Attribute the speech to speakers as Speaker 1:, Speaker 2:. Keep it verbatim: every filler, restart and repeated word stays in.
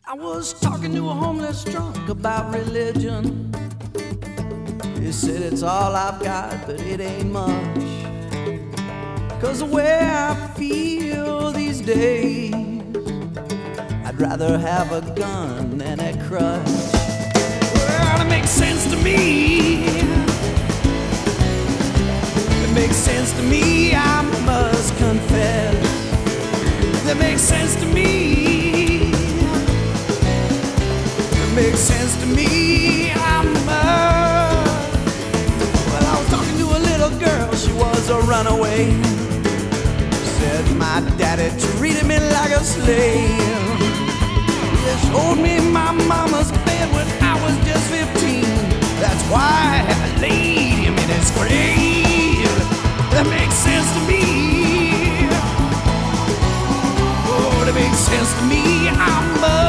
Speaker 1: I was talking to a homeless drunk about religion. He said it's all I've got, but it ain't much. 'Cause the way I feel these days, I'd rather have a gun than a crutch. Well, it makes sense to me. It makes sense to me, I must confess. That makes sense to me. It makes sense to me, I must. Well, I was talking to a little girl, she was a runaway. Said my daddy treated me like a slave. He showed me my mama's bed when I was just fifteen. That's why I laid him in his grave. That makes sense to me. Oh, that makes sense to me. I'm a